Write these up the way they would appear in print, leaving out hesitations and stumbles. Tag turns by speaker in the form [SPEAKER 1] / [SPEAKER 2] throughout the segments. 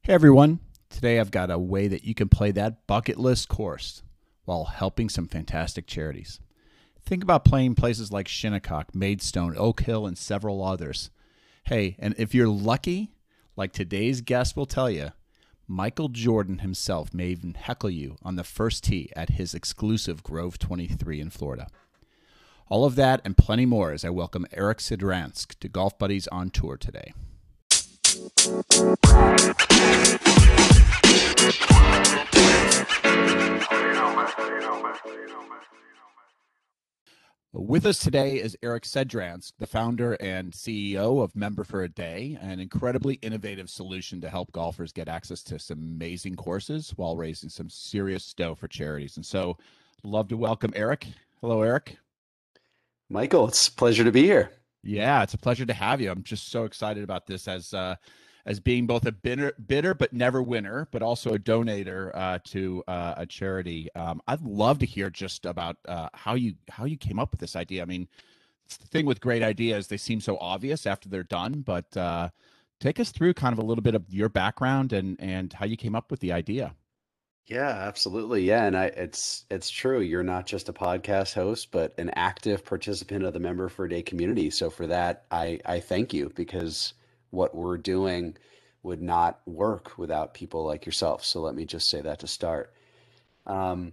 [SPEAKER 1] Hey everyone, today I've got a way that you can play that bucket list course while helping some fantastic charities. Think about playing places like Shinnecock, Maidstone, Oak Hill, and several others. Hey, and if you're lucky, like today's guest will tell you, Michael Jordan himself may even heckle you on the first tee at his exclusive Grove 23 in Florida. All of that and plenty more as I welcome Eric Sidransk to Golf Buddies on Tour today. With us today is Eric Sidransk, the founder and CEO of Member for a Day, an incredibly innovative solution to help golfers get access to some amazing courses while raising some serious dough for charities. And so, love to welcome Eric. Hello, Eric.
[SPEAKER 2] Michael, it's a pleasure to be here.
[SPEAKER 1] Yeah, it's a pleasure to have you. I'm just so excited about this as being both a bidder but never winner, but also a donator to a charity. I'd love to hear just about how you came up with this idea. I mean, it's the thing with great ideas; they seem so obvious after they're done. But take us through kind of a little bit of your background and how you came up with the idea.
[SPEAKER 2] Yeah, absolutely. Yeah, and it's true. You're not just a podcast host, but an active participant of the Member for a Day community. So for that, I thank you because what we're doing would not work without people like yourself. So let me just say that to start. Um,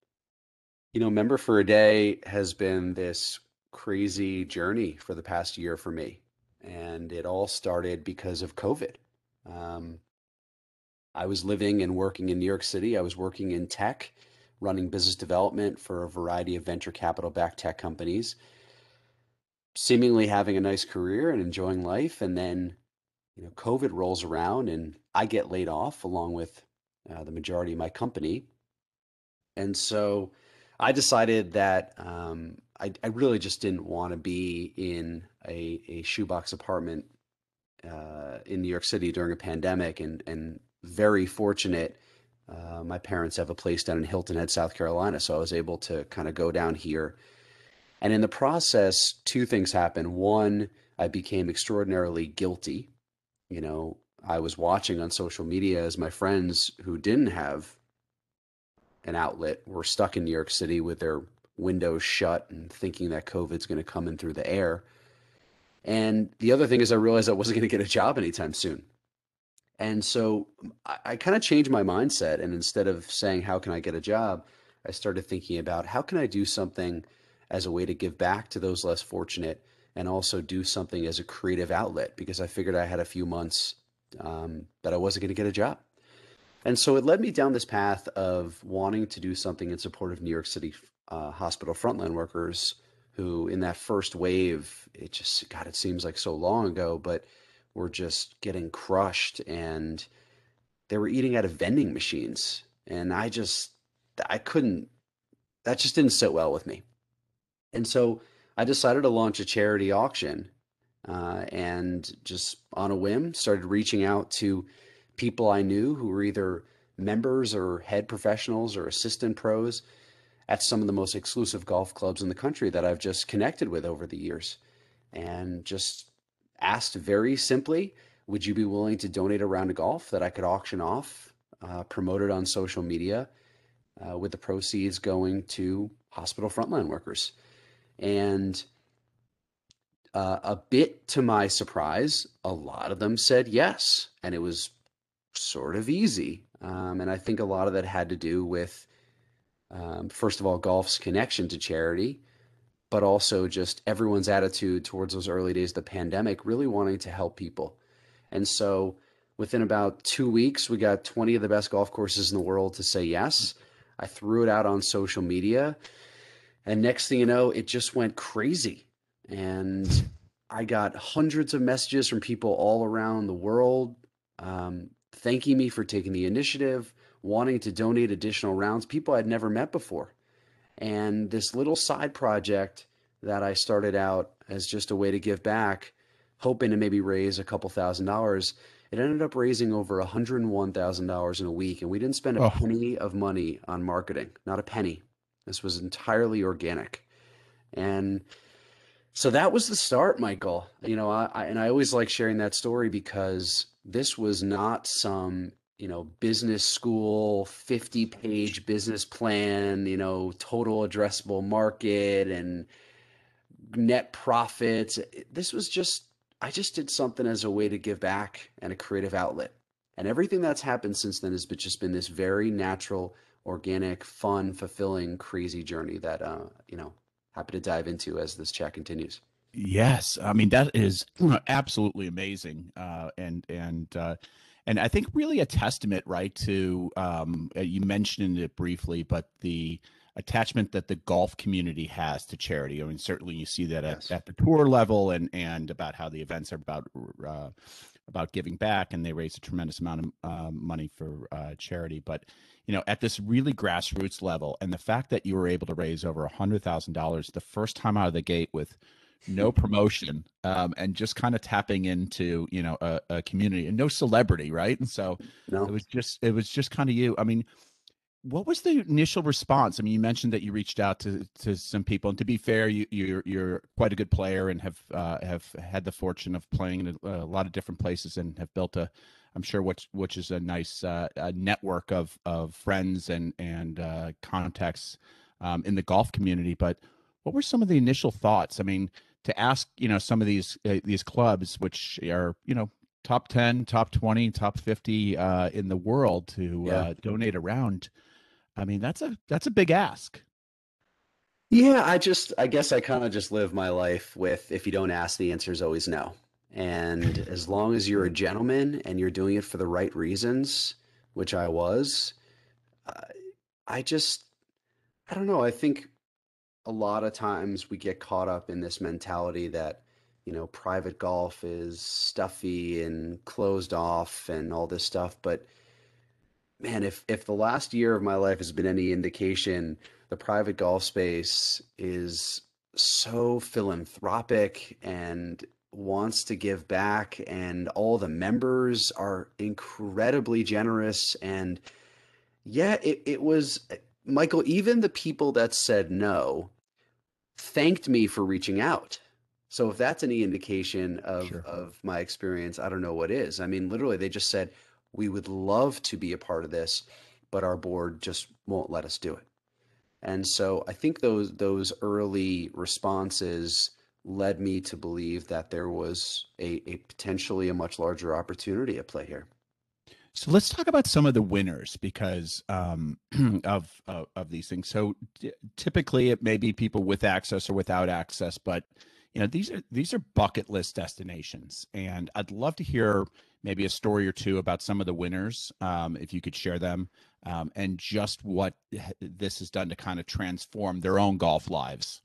[SPEAKER 2] Member for a Day has been this crazy journey for the past year for me, and it all started because of COVID. Um, I was living and working in New York City. I was working in tech, running business development for a variety of venture capital backed tech companies, seemingly having a nice career and enjoying life. And then, COVID rolls around and I get laid off along with the majority of my company. And so I decided that I really just didn't want to be in a shoebox apartment in New York City during a pandemic, and very fortunate. My parents have a place down in Hilton Head, South Carolina, so I was able to kind of go down here. And in the process, two things happened. One, I became extraordinarily guilty. I was watching on social media as my friends who didn't have an outlet were stuck in New York City with their windows shut and thinking that COVID's going to come in through the air. And the other thing is, I realized I wasn't going to get a job anytime soon. And so I kind of changed my mindset. And instead of saying, how can I get a job? I started thinking about how can I do something as a way to give back to those less fortunate and also do something as a creative outlet because I figured I had a few months that I wasn't going to get a job. And so it led me down this path of wanting to do something in support of New York City hospital frontline workers who, in that first wave, it just, God, it seems like so long ago, but were just getting crushed and they were eating out of vending machines. And I couldn't, that just didn't sit well with me. And so I decided to launch a charity auction and just on a whim started reaching out to people I knew who were either members or head professionals or assistant pros at some of the most exclusive golf clubs in the country that I've just connected with over the years and just asked very simply, would you be willing to donate a round of golf that I could auction off, promote it on social media, with the proceeds going to hospital frontline workers? And a bit to my surprise, a lot of them said yes. And it was sort of easy. And I think a lot of that had to do with, first of all, golf's connection to charity, but also just everyone's attitude towards those early days of the pandemic, really wanting to help people. And so within about 2 weeks, we got 20 of the best golf courses in the world to say yes. I threw it out on social media. And next thing you know, it just went crazy. And I got hundreds of messages from people all around the world thanking me for taking the initiative, wanting to donate additional rounds, people I'd never met before. And this little side project that I started out as just a way to give back, hoping to maybe raise a couple $1,000s, it ended up raising over $101,000 in a week. And we didn't spend a
[SPEAKER 1] Oh,
[SPEAKER 2] penny of money on marketing, not a penny. This was entirely organic. And so that was the start, Michael. And I always like sharing that story because this was not some business school, 50-page business plan, total addressable market and net profits. This was just, I just did something as a way to give back and a creative outlet. And everything that's happened since then has just been this very natural, organic, fun, fulfilling, crazy journey that, happy to dive into as this chat continues.
[SPEAKER 1] Yes, I mean that is absolutely amazing, and I think really a testament, right, to you mentioned it briefly, but the attachment that the golf community has to charity. I mean, certainly you see that
[SPEAKER 2] Yes.
[SPEAKER 1] at the tour level, and about how the events are about giving back, and they raise a tremendous amount of money for charity. But at this really grassroots level, and the fact that you were able to raise over $100,000 the first time out of the gate with no promotion, and just kind of tapping into a community and no celebrity, right? And so
[SPEAKER 2] No.
[SPEAKER 1] it was just kind of you. I mean, what was the initial response? I mean, you mentioned that you reached out to some people, and to be fair, you're quite a good player and have had the fortune of playing in a lot of different places and have built I'm sure which is a nice network of friends and contacts in the golf community. But what were some of the initial thoughts? I mean, to ask some of these clubs, which are top 10, top 20, top 50 in the world, to
[SPEAKER 2] Yeah.
[SPEAKER 1] donate around. I mean, that's a big ask.
[SPEAKER 2] Yeah, I guess I kind of just live my life with if you don't ask, the answer is always no. And as long as you're a gentleman and you're doing it for the right reasons, which I was, uh, I just, I don't know. I think a lot of times we get caught up in this mentality that, private golf is stuffy and closed off and all this stuff. But man, if the last year of my life has been any indication, the private golf space is so philanthropic and wants to give back, and all the members are incredibly generous. And yeah, it was Michael, even the people that said no thanked me for reaching out. So if that's any indication of
[SPEAKER 1] Sure.
[SPEAKER 2] my experience, I don't know what is. I mean, literally, they just said, we would love to be a part of this, but our board just won't let us do it. And so I think those early responses led me to believe that there was a potentially a much larger opportunity at play here.
[SPEAKER 1] So let's talk about some of the winners because of these things. So typically it may be people with access or without access, but these are bucket list destinations, and I'd love to hear maybe a story or two about some of the winners, if you could share them, and just what this has done to kind of transform their own golf lives.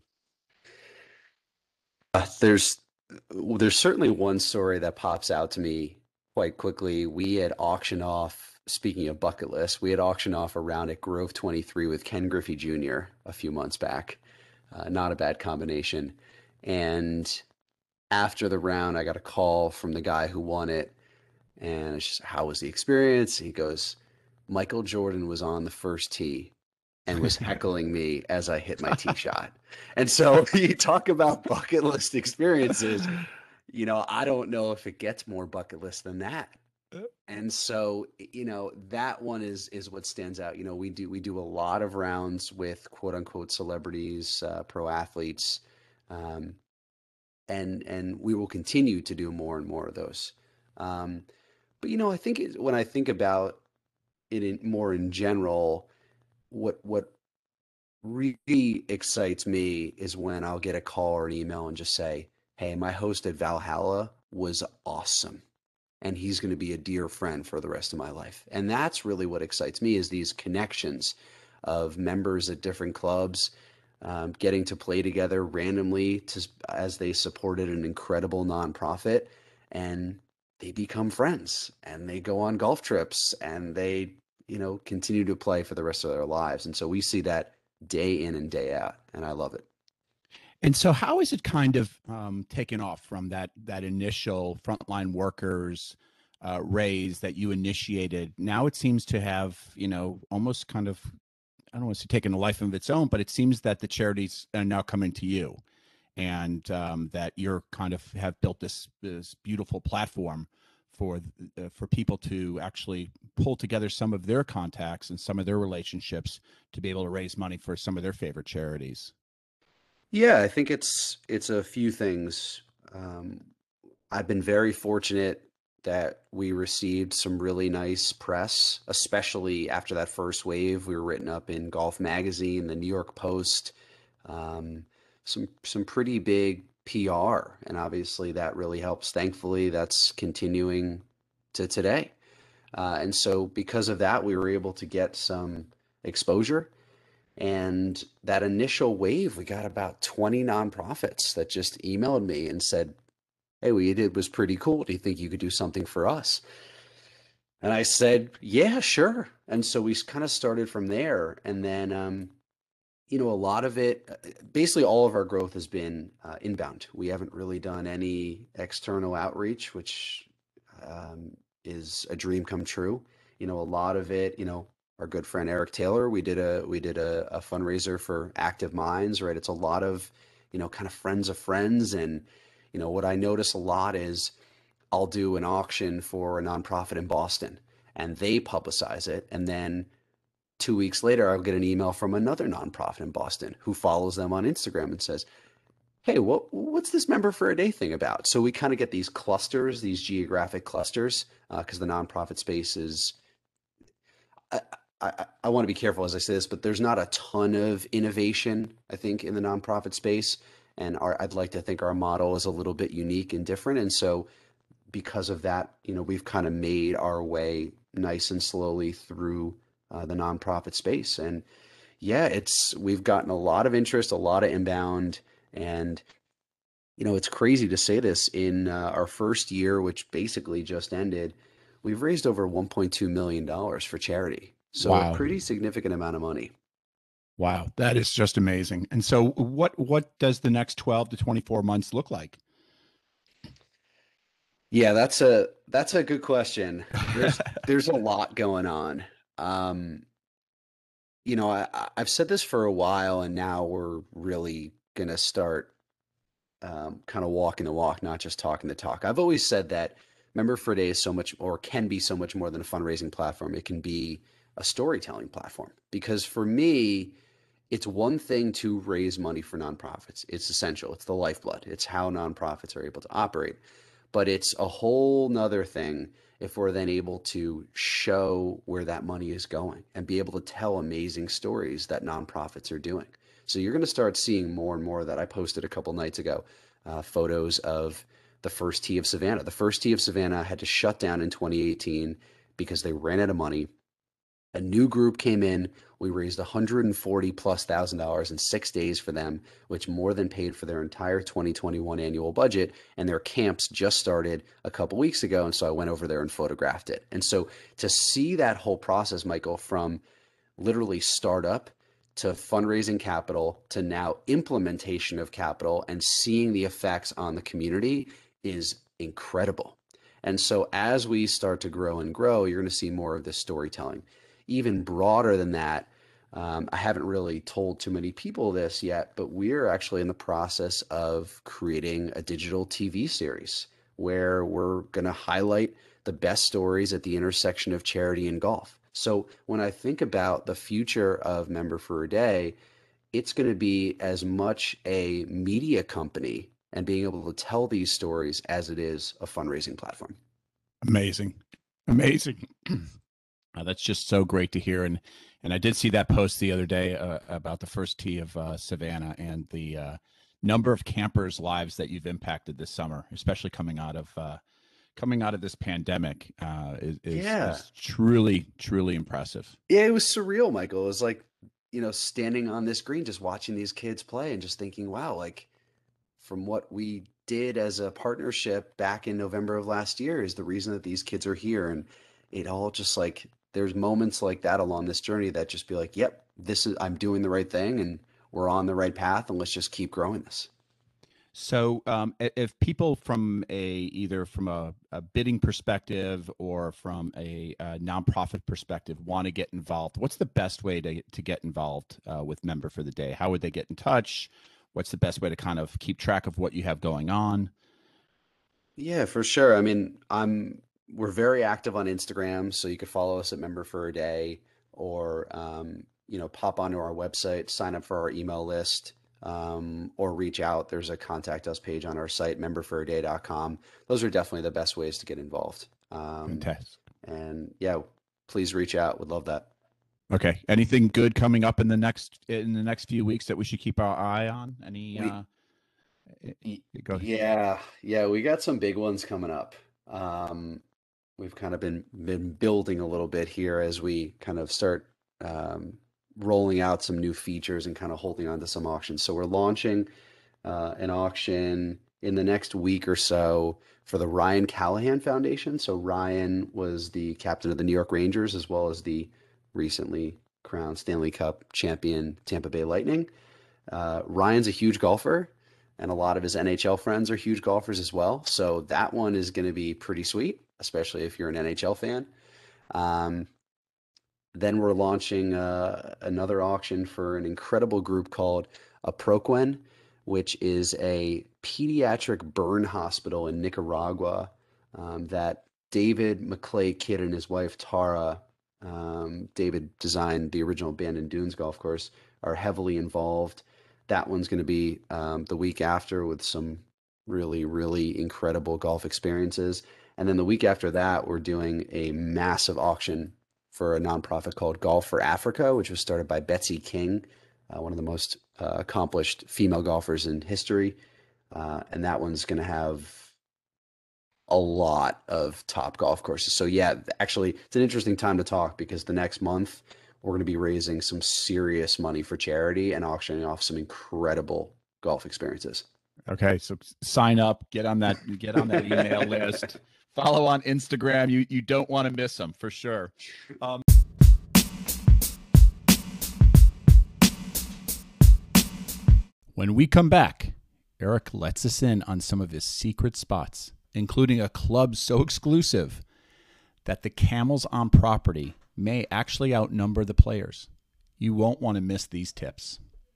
[SPEAKER 2] There's certainly one story that pops out to me quite quickly. We had auctioned off, speaking of bucket lists, we had auctioned off a round at Grove 23 with Ken Griffey Jr. a few months back. Not a bad combination. And after the round, I got a call from the guy who won it. And it's just, how was the experience? He goes, Michael Jordan was on the first tee and was heckling me as I hit my tee shot. And so you talk about bucket list experiences, I don't know if it gets more bucket list than that. And so, that one is what stands out. We do a lot of rounds with quote unquote celebrities, pro athletes, um, and we will continue to do more and more of those. Um, but I think when I think about it more in general, what really excites me is when I'll get a call or an email and just say, "Hey, my host at Valhalla was awesome, and he's going to be a dear friend for the rest of my life." And that's really what excites me, is these connections of members at different clubs, getting to play together randomly as they supported an incredible nonprofit, and they become friends and they go on golf trips and they, continue to play for the rest of their lives. And so we see that day in and day out, and I love it.
[SPEAKER 1] And so, how is it kind of taken off from that initial frontline workers raise that you initiated? Now it seems to have almost kind of, I don't want to say taken a life of its own, but it seems that the charities are now coming to you, and that you're kind of have built this beautiful platform for people to actually pull together some of their contacts and some of their relationships to be able to raise money for some of their favorite charities?
[SPEAKER 2] Yeah, I think it's a few things. Um, I've been very fortunate that we received some really nice press, especially after that first wave. We were written up in Golf Magazine, the New York Post, um, some pretty big PR, and obviously that really helps. Thankfully, that's continuing to today. And so because of that, we were able to get some exposure. And that initial wave, we got about 20 nonprofits that just emailed me and said, "Hey, what you did was pretty cool. Do you think you could do something for us?" And I said, "Yeah, sure." And so we kind of started from there. And then, a lot of it, basically all of our growth has been inbound. We haven't really done any external outreach, which is a dream come true. A lot of it, our good friend Eric Taylor, we did a fundraiser for Active Minds, right? It's a lot of, kind of friends of friends. And, what I notice a lot is I'll do an auction for a nonprofit in Boston and they publicize it. And then 2 weeks later, I'll get an email from another nonprofit in Boston who follows them on Instagram and says, "Hey, what's this member for a day thing about?" So we kind of get these clusters, these geographic clusters, because the nonprofit space is. I, I want to be careful as I say this, but there's not a ton of innovation, I think, in the nonprofit space, and I'd like to think our model is a little bit unique and different, and so because of that, we've kind of made our way nice and slowly through the nonprofit space, and yeah, we've gotten a lot of interest, a lot of inbound, and it's crazy to say this in our first year, which basically just ended, we've raised over $1.2 million for charity. So a
[SPEAKER 1] Wow.
[SPEAKER 2] pretty significant amount of money.
[SPEAKER 1] Wow, that is just amazing. And so what does the next 12 to 24 months look like?
[SPEAKER 2] Yeah, that's a good question. There's a lot going on. Um, I've said this for a while, and now we're really gonna start kind of walking the walk, not just talking the talk. I've always said that Member for a Day is so much, or can be so much more than a fundraising platform. It can be a storytelling platform. Because for me, it's one thing to raise money for nonprofits. It's essential. It's the lifeblood. It's how nonprofits are able to operate. But it's a whole nother thing if we're then able to show where that money is going and be able to tell amazing stories that nonprofits are doing. So you're going to start seeing more and more of that. I posted a couple nights ago photos of the first tee of Savannah. The first tee of Savannah had to shut down in 2018 because they ran out of money. A new group came in. We raised 140 plus $1,000 in 6 days for them, which more than paid for their entire 2021 annual budget. And their camps just started a couple weeks ago. And so I went over there and photographed it. And so to see that whole process, Michael, from literally startup to fundraising capital to now implementation of capital and seeing the effects on the community is incredible. And so as we start to grow and grow, you're going to see more of this storytelling. Even broader than that, I haven't really told too many people this yet, but we're actually in the process of creating a digital TV series where we're going to highlight the best stories at the intersection of charity and golf. So when I think about the future of Member for a Day, it's going to be as much a media company and being able to tell these stories as it is a fundraising platform.
[SPEAKER 1] Amazing. Amazing. That's just so great to hear. And I did see that post the other day about the first tee of Savannah and the number of campers' lives that you've impacted this summer, especially coming out of this pandemic,
[SPEAKER 2] Yeah.
[SPEAKER 1] is truly truly impressive.
[SPEAKER 2] Yeah, it was surreal, Michael. It was like, standing on this green, just watching these kids play and just thinking, wow, like from what we did as a partnership back in November of last year is the reason that these kids are here. And it all just like, there's moments like that along this journey that just be like, yep, I'm doing the right thing and we're on the right path and let's just keep growing this.
[SPEAKER 1] So, if people from either from a bidding perspective or from a nonprofit perspective want to get involved, what's the best way to get involved with Member for the Day? How would they get in touch? What's the best way to kind of keep track of what you have going on?
[SPEAKER 2] Yeah, for sure. I mean, I'm we're very active on Instagram, so you could follow us at Member for a Day, or pop onto our website, sign up for our email list, or reach out. There's a contact us page on our site, memberforaday.com. Those are definitely the best ways to get involved.
[SPEAKER 1] Fantastic.
[SPEAKER 2] And yeah, please reach out. Would love that.
[SPEAKER 1] Okay. Anything good coming up in the next few weeks that we should keep our eye on? Any
[SPEAKER 2] We
[SPEAKER 1] go ahead.
[SPEAKER 2] yeah, we got some big ones coming up. Um, we've kind of been building a little bit here as we kind of start um, rolling out some new features and kind of holding on to some auctions. So we're launching an auction in the next week or so for the Ryan Callahan Foundation. So Ryan was the captain of the New York Rangers as well as the recently crowned Stanley Cup champion Tampa Bay Lightning. Ryan's a huge golfer, and a lot of his NHL friends are huge golfers as well. So that one is going to be pretty sweet, especially if you're an NHL fan. Um, then we're launching another auction for an incredible group called Aproquen, which is a pediatric burn hospital in Nicaragua that David McClay Kidd and his wife Tara, David designed the original Bandon Dunes golf course, are heavily involved. That one's going to be the week after with some really, really incredible golf experiences. And then the week after that, we're doing a massive auction for a nonprofit called Golf for Africa, which was started by Betsy King, one of the most accomplished female golfers in history. And that one's going to have a lot of top golf courses. So yeah, actually, it's an interesting time to talk because the next month we're going to be raising some serious money for charity and auctioning off some incredible golf experiences.
[SPEAKER 1] Okay, so sign up, get on that email list, follow on Instagram. You don't want to miss them for sure. When we come back, Eric lets us in on some of his secret spots, including a club so exclusive that the camels on property may actually outnumber the players. You won't want to miss these tips.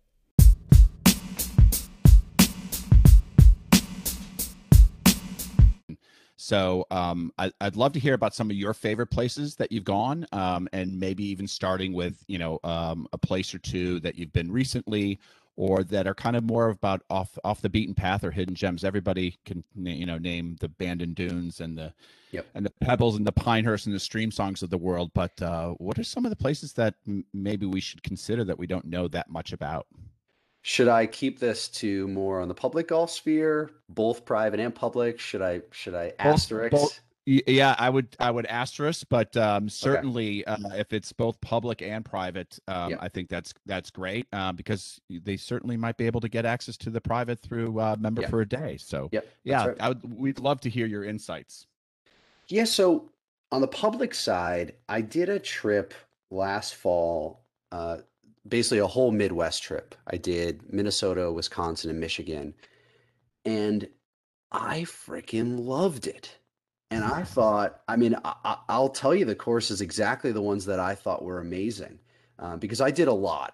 [SPEAKER 1] So I'd love to hear about some of your favorite places that you've gone, and maybe even starting with a place or two that you've been recently, or that are kind of more about off the beaten path or hidden gems. Everybody can name the Bandon Dunes and the
[SPEAKER 2] Yep.
[SPEAKER 1] and the Pebbles and the Pinehurst and the Stream Songs of the world. But what are some of the places that maybe we should consider that we don't know that much about?
[SPEAKER 2] Should I keep this to more on the public golf sphere, both private and public? Should I
[SPEAKER 1] Both.
[SPEAKER 2] asterisk?
[SPEAKER 1] Yeah, I would asterisk, but
[SPEAKER 2] Okay.
[SPEAKER 1] certainly if it's both public and private,
[SPEAKER 2] Yep.
[SPEAKER 1] I think that's great because they certainly might be able to get access to the private through Member
[SPEAKER 2] Yep.
[SPEAKER 1] for a Day. So
[SPEAKER 2] Yep. That's
[SPEAKER 1] yeah,
[SPEAKER 2] right.
[SPEAKER 1] we'd love to hear your insights.
[SPEAKER 2] Yeah, so on the public side, I did a trip last fall, basically a whole Midwest trip. I did Minnesota, Wisconsin, and Michigan, and I freaking loved it. And I thought, I mean, I'll tell you the courses exactly the ones that I thought were amazing, because I did a lot.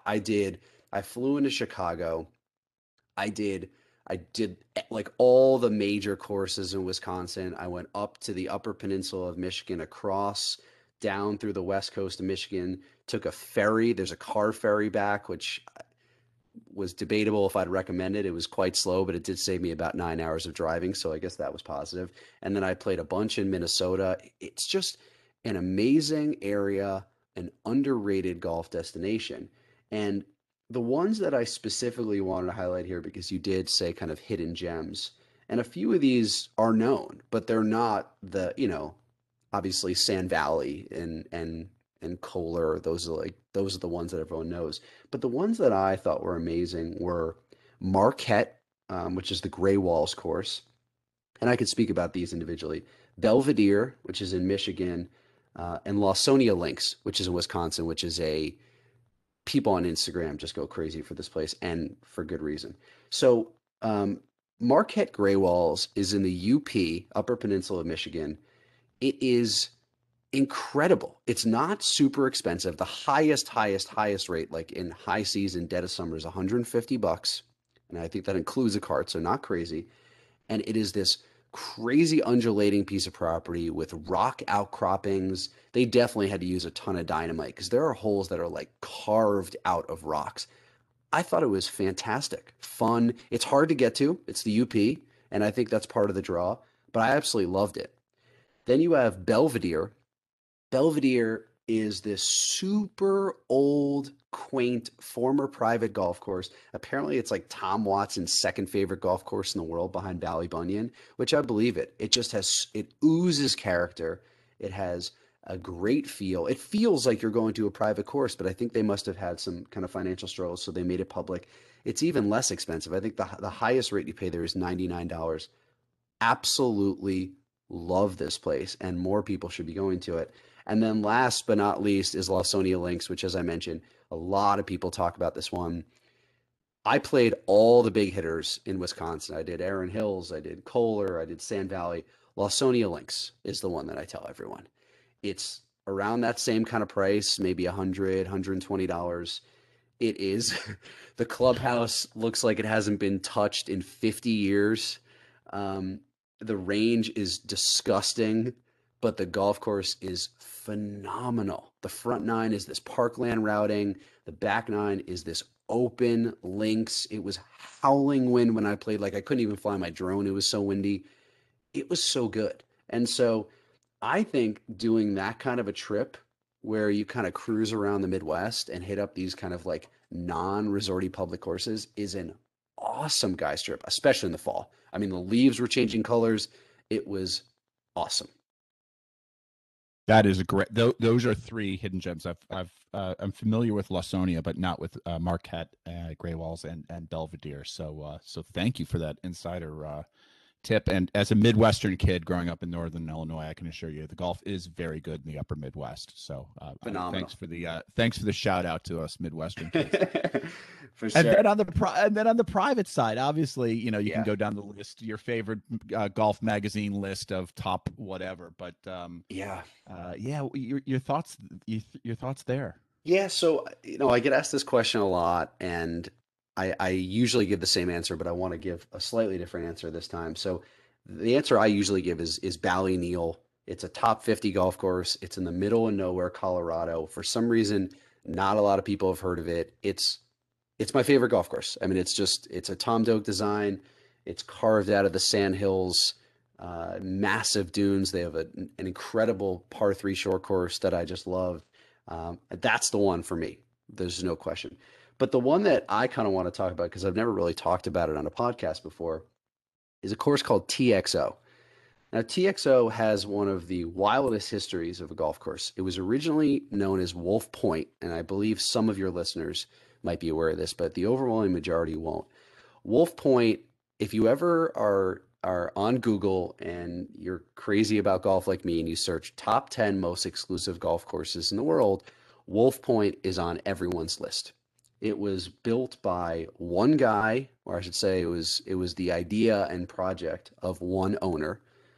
[SPEAKER 2] I flew into Chicago. I did I did like all the major courses in Wisconsin. I went up to the Upper Peninsula of Michigan, across down through the west coast of Michigan, took a ferry. There's a car ferry back, which was debatable if I'd recommend it. It was quite slow, but it did save me about 9 hours of driving, so I guess that was positive. And then I played a bunch in Minnesota. It's just an amazing area, an underrated golf destination. And the ones that I specifically wanted to highlight here, because you did say kind of hidden gems, and a few of these are known, but they're not obviously Sand Valley and Kohler. Those are the ones that everyone knows. But the ones that I thought were amazing were Marquette, which is the Gray Walls course, and I could speak about these individually. Belvedere, which is in Michigan, and Lawsonia Links, which is in Wisconsin, which is a people on Instagram just go crazy for this place, and for good reason. So Marquette Gray Walls is in the UP, Upper Peninsula of Michigan. It is incredible. It's not super expensive. The highest rate, like in high season, dead of summer, is $150, and I think that includes a cart, so not crazy. And it is this crazy undulating piece of property with rock outcroppings. They definitely had to use a ton of dynamite because there are holes that are like carved out of rocks. I thought it was fantastic, fun. It's hard to get to. It's the UP, and I think that's part of the draw, but I absolutely loved it. Then you have Belvedere. Belvedere is this super old, quaint, former private golf course. Apparently, it's like Tom Watson's second favorite golf course in the world behind Ballybunion, which I believe it. It just has, it oozes character. It has a great feel. It feels like you're going to a private course, but I think they must have had some kind of financial struggles, so they made it public. It's even less expensive. I think the highest rate you pay there is $99. Absolutely love this place, and more people should be going to it. And then last but not least is Lawsonia Links, which, as I mentioned, a lot of people talk about this one. I played all the big hitters in Wisconsin. I did Erin Hills, I did Kohler, I did Sand Valley. Lawsonia Links is the one that I tell everyone. It's around that same kind of price, maybe $120. It is. The clubhouse looks like it hasn't been touched in 50 years. Um, the range is disgusting, but the golf course is phenomenal. The front nine is this parkland routing. The back nine is this open links. It was howling wind when I played. Like I couldn't even fly my drone. It was so windy. It was so good. And so I think doing that kind of a trip where you kind of cruise around the Midwest and hit up these kind of like non-resorty public courses is an awesome guys trip, especially in the fall. I mean, the leaves were changing colors. It was awesome.
[SPEAKER 1] That is a great. Those are three hidden gems. I'm familiar with Lawsonia, but not with Marquette, Gray Walls, and Belvedere. So thank you for that insider tip. And as a Midwestern kid growing up in Northern Illinois, I can assure you the golf is very good in the Upper Midwest. So
[SPEAKER 2] Phenomenal.
[SPEAKER 1] Thanks for the shout out to us Midwestern kids.
[SPEAKER 2] For sure.
[SPEAKER 1] And then on the private side, obviously, you can
[SPEAKER 2] Yeah.
[SPEAKER 1] go down the list, your favorite golf magazine list of top whatever. But
[SPEAKER 2] Yeah.
[SPEAKER 1] yeah, your thoughts, your thoughts there.
[SPEAKER 2] Yeah, so I get asked this question a lot, and I usually give the same answer, but I want to give a slightly different answer this time. So the answer I usually give is Ballyneal. It's a top 50 golf course. It's in the middle of nowhere, Colorado. For some reason, not a lot of people have heard of it. It's my favorite golf course. I mean, it's a Tom Doak design. It's carved out of the sand hills, massive dunes. They have an incredible par three short course that I just love. That's the one for me. There's no question. But the one that I kind of want to talk about, because I've never really talked about it on a podcast before, is a course called TXO. Now, TXO has one of the wildest histories of a golf course. It was originally known as Wolf Point, and I believe some of your listeners might be aware of this, but the overwhelming majority won't. Wolf Point, if you ever are on Google and you're crazy about golf like me and you search top 10 most exclusive golf courses in the world, Wolf Point is on everyone's list. It was built by one guy, or I should say it was the idea and project of one owner.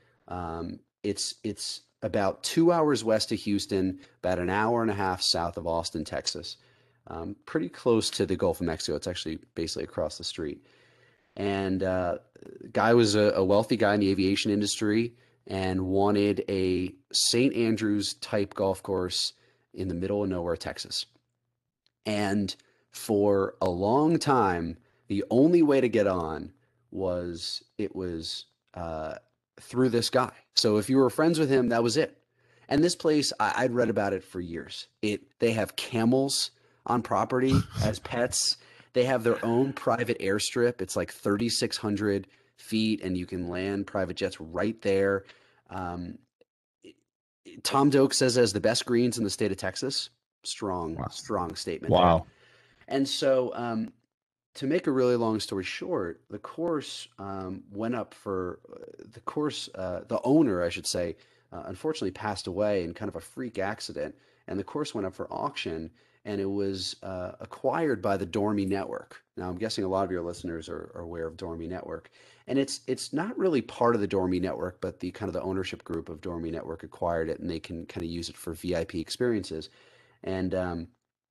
[SPEAKER 2] It's about 2 hours west of Houston, about an hour and a half south of Austin, Texas. Pretty close to the Gulf of Mexico. It's actually basically across the street. And guy was a wealthy guy in the aviation industry and wanted a St. Andrews type golf course in the middle of nowhere, Texas. And for a long time, the only way to get on was through this guy. So if you were friends with him, that was it. And this place, I'd read about it for years. They have camels on property as pets. They have their own private airstrip. It's like 3,600 feet, and you can land private jets right there. Um, Tom Doak says it has the best greens in the state of Texas. Strong,
[SPEAKER 1] Wow.
[SPEAKER 2] strong statement there.
[SPEAKER 1] Wow.
[SPEAKER 2] And so, to make a really long story short, the course went up for the owner, I should say, unfortunately passed away in kind of a freak accident, and the course went up for auction, and it was acquired by the Dormy Network. Now, I'm guessing a lot of your listeners are aware of Dormy Network, and it's not really part of the Dormy Network, but the kind of the ownership group of Dormy Network acquired it, and they can kind of use it for VIP experiences, and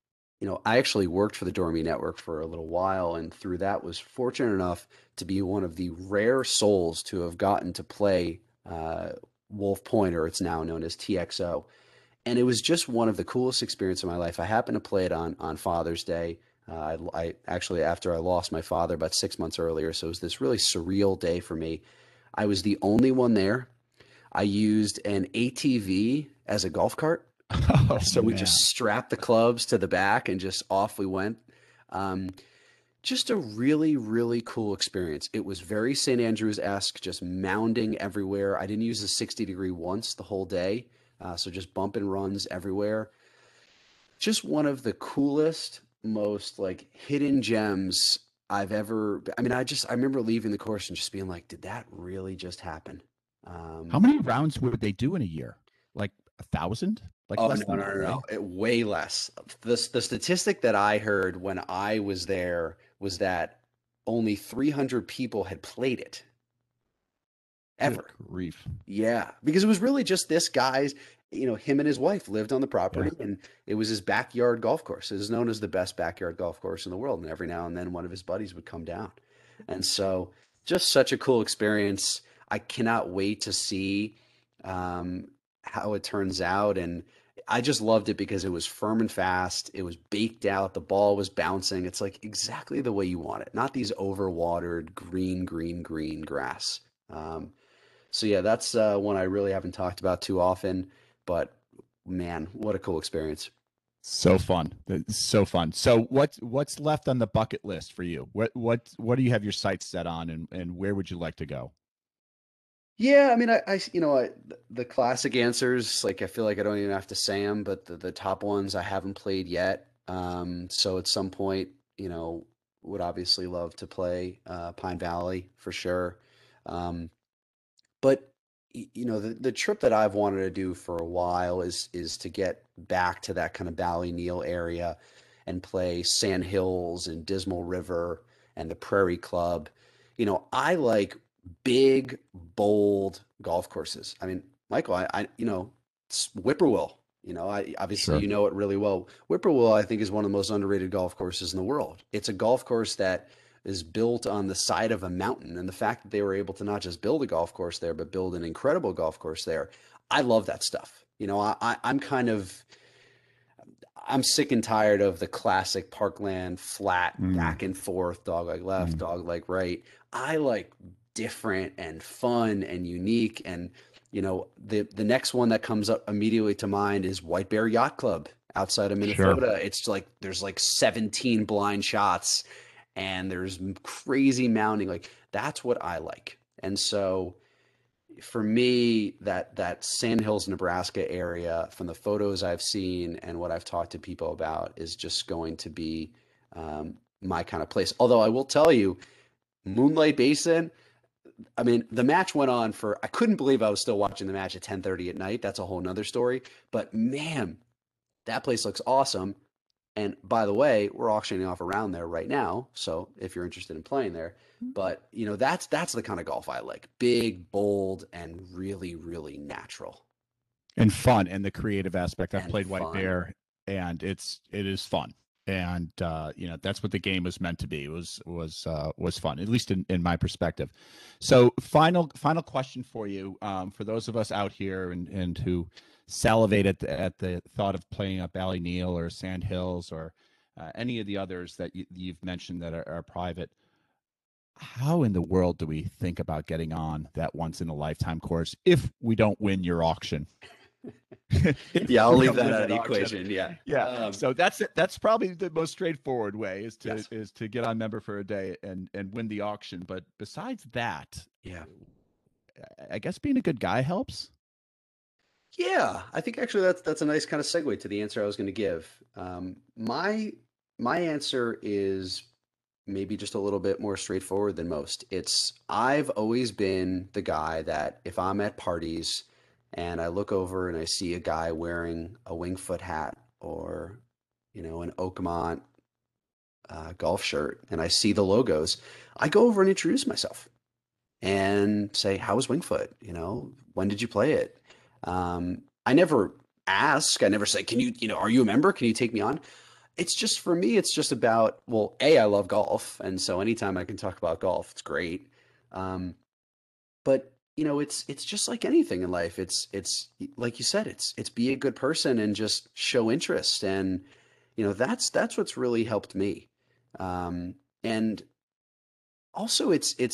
[SPEAKER 2] I actually worked for the Dormy Network for a little while, and through that was fortunate enough to be one of the rare souls to have gotten to play Wolf Point, or it's now known as TXO. And it was just one of the coolest experiences of my life. I happened to play it on Father's Day. I actually, after I lost my father about 6 months earlier, so it was this really surreal day for me. I was the only one there. I used an ATV as a golf cart.
[SPEAKER 1] Oh
[SPEAKER 2] So we just
[SPEAKER 1] man.
[SPEAKER 2] strapped the clubs to the back and just off we went. Um, just a really, really cool experience. It was very St. Andrews-esque, just mounding everywhere. I didn't use a 60-degree once the whole day, so just bump and runs everywhere. Just one of the coolest, most like hidden gems I've ever. I mean, I remember leaving the course and just being like, did that really just happen?
[SPEAKER 1] How
[SPEAKER 2] Um,
[SPEAKER 1] many rounds would they do in a year? Like 1,000? Like
[SPEAKER 2] Oh,
[SPEAKER 1] less
[SPEAKER 2] no,
[SPEAKER 1] than
[SPEAKER 2] no,
[SPEAKER 1] that,
[SPEAKER 2] no, no.
[SPEAKER 1] right?
[SPEAKER 2] Way less. The statistic that I heard when I was there was that only 300 people had played it
[SPEAKER 1] Good
[SPEAKER 2] ever.
[SPEAKER 1] grief.
[SPEAKER 2] Yeah, because it was really just this guy's, him and his wife lived on the
[SPEAKER 1] Yeah.
[SPEAKER 2] property, and it was his backyard golf course. It is known as the best backyard golf course in the world, and every now and then one of his buddies would come down. And so just such a cool experience. I cannot wait to see um, how it turns out. And I just loved it because it was firm and fast. It was baked out. The ball was bouncing. It's like exactly the way you want it, not these overwatered green, green, green grass. Um, so yeah, that's one I really haven't talked about too often, but man, what a cool experience.
[SPEAKER 1] So fun. It's so fun. So what's left on the bucket list for you? What do you have your sights set on, and where would you like to go?
[SPEAKER 2] Yeah, I mean, the classic answers, like I feel like I don't even have to say them, but the top ones I haven't played yet. So at some point, would obviously love to play Pine Valley for sure. Um, But the trip that I've wanted to do for a while is to get back to that kind of Ballyneal area and play Sand Hills and Dismal River and the Prairie Club. I like big, bold golf courses. I mean, Michael, it's Whippoorwill. I obviously
[SPEAKER 1] Sure.
[SPEAKER 2] you know it really well. Whippoorwill, I think, is one of the most underrated golf courses in the world. It's a golf course that is built on the side of a mountain. And the fact that they were able to not just build a golf course there, but build an incredible golf course there, I love that stuff. I'm sick and tired of the classic parkland flat
[SPEAKER 1] Mm,
[SPEAKER 2] back and forth, dog leg left,
[SPEAKER 1] mm.
[SPEAKER 2] dog leg right. I like different and fun and unique. And the next one that comes up immediately to mind is White Bear Yacht Club outside of
[SPEAKER 1] Sure.
[SPEAKER 2] Minnesota. It's like there's like 17 blind shots and there's crazy mounding. Like that's what I like. And so for me, that Sand Hills, Nebraska area, from the photos I've seen and what I've talked to people about, is just going to be my kind of place. Although I will tell you, Moonlight Basin. I mean, the match went on for. I couldn't believe I was still watching the match at 10:30 at night. That's a whole nother story. But man, that place looks awesome. And by the way, we're auctioning off around there right now. So if you're interested in playing there, but that's the kind of golf I like. Big, bold, and really, really natural
[SPEAKER 1] And fun and the creative aspect. I've
[SPEAKER 2] and
[SPEAKER 1] played White
[SPEAKER 2] fun.
[SPEAKER 1] Bear, and it is fun. And that's what the game was meant to be. It was fun, at least in my perspective. So final question for you, for those of us out here and who salivate at the thought of playing at Ballyneal or Sand Hills or any of the others that you've mentioned that are private. How in the world do we think about getting on that once in a lifetime course if we don't win your auction? If
[SPEAKER 2] Yeah, I'll
[SPEAKER 1] we
[SPEAKER 2] leave
[SPEAKER 1] don't
[SPEAKER 2] that
[SPEAKER 1] win
[SPEAKER 2] out of
[SPEAKER 1] that
[SPEAKER 2] the
[SPEAKER 1] auction.
[SPEAKER 2] equation. Yeah.
[SPEAKER 1] Yeah. So that's it. That's probably the most straightforward way
[SPEAKER 2] Yes.
[SPEAKER 1] is to get on member for a day and win the auction. But besides that,
[SPEAKER 2] Yeah.
[SPEAKER 1] I guess being a good guy helps.
[SPEAKER 2] Yeah. I think actually that's a nice kind of segue to the answer I was going to give. My answer is maybe just a little bit more straightforward than most. I've always been the guy that if I'm at parties and I look over and I see a guy wearing a Wingfoot hat or, an Oakmont golf shirt and I see the logos, I go over and introduce myself and say, "How was Wingfoot? When did you play it?" I never ask. I never say, "Can you, are you a member? Can you take me on?" It's just for me, it's just about, well, A, I love golf, and so anytime I can talk about golf, it's great. Um, but it's just like anything in life. It's like you said, it's be a good person and just show interest, and that's what's really helped me. And also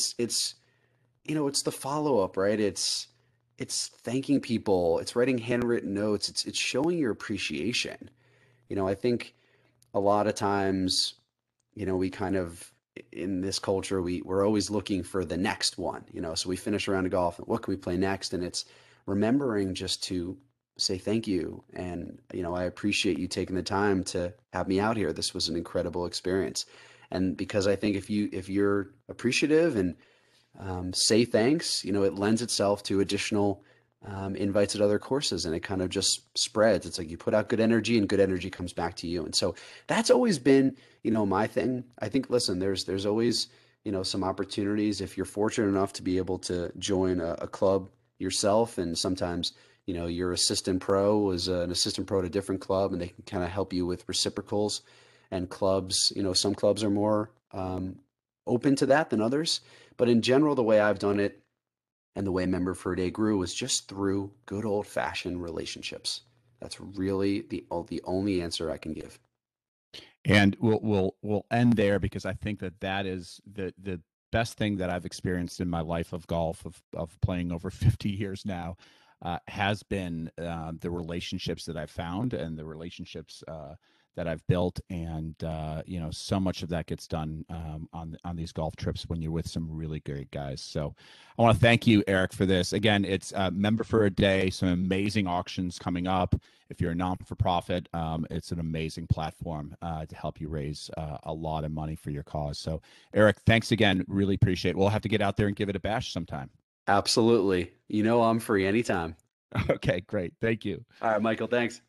[SPEAKER 2] it's the follow up, right? It's thanking people, it's writing handwritten notes, it's showing your appreciation. I think a lot of times, we kind of, in this culture, we're always looking for the next one, so we finish a round of golf and what can we play next? And it's remembering just to say thank you. And, I appreciate you taking the time to have me out here. This was an incredible experience. And because I think if you're appreciative and say thanks, it lends itself to additional invites at other courses, and it kind of just spreads. It's like you put out good energy and good energy comes back to you. And so that's always been, my thing. I think, listen, there's always, some opportunities if you're fortunate enough to be able to join a club yourself. And sometimes, your assistant pro was an assistant pro at a different club, and they can kind of help you with reciprocals. And clubs, some clubs are more open to that than others. But in general, the way I've done it and the way Member for a Day grew was just through good old fashioned relationships. That's really the only answer I can give.
[SPEAKER 1] And we'll end there, because I think that is the best thing that I've experienced in my life of golf, of playing over 50 years now, has been the relationships that I've found and the relationships that I've built. And so much of that gets done on these golf trips when you're with some really great guys. So I want to thank you, Eric, for this. Again, it's Member for a Day, some amazing auctions coming up. If you're a non-for-profit, it's an amazing platform to help you raise a lot of money for your cause. So Eric, thanks again. Really appreciate it. We'll have to get out there and give it a bash sometime.
[SPEAKER 2] Absolutely. I'm free anytime.
[SPEAKER 1] Okay, great. Thank you.
[SPEAKER 2] All right, Michael, thanks.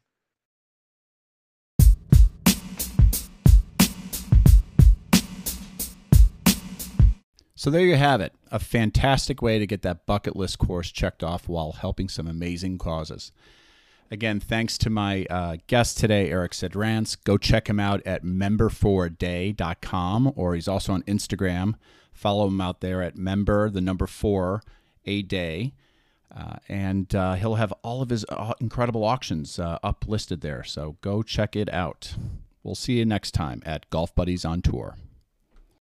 [SPEAKER 1] So there you have it, a fantastic way to get that bucket list course checked off while helping some amazing causes. Again, thanks to my guest today, Eric Sedrans. Go check him out at member4aday.com, or he's also on Instagram. Follow him out there at member4aday. And he'll have all of his incredible auctions up listed there. So go check it out. We'll see you next time at Golf Buddies on Tour.